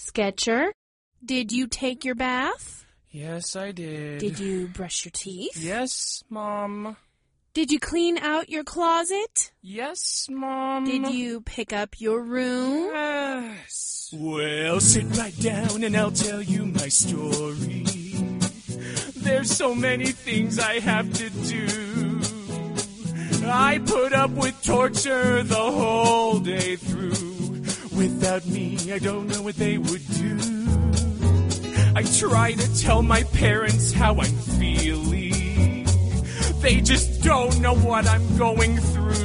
Sketcher, did you take your bath? Yes, I did. Did you brush your teeth? Yes, Mom. Did you clean out your closet? Yes, Mom. Did you pick up your room? Yes. Well, sit right down and I'll tell you my story. There's so many things I have to do. I put up with torture the whole day through. Without me, I don't know what they would do. I try to tell my parents how I'm feeling. They just don't know what I'm going through.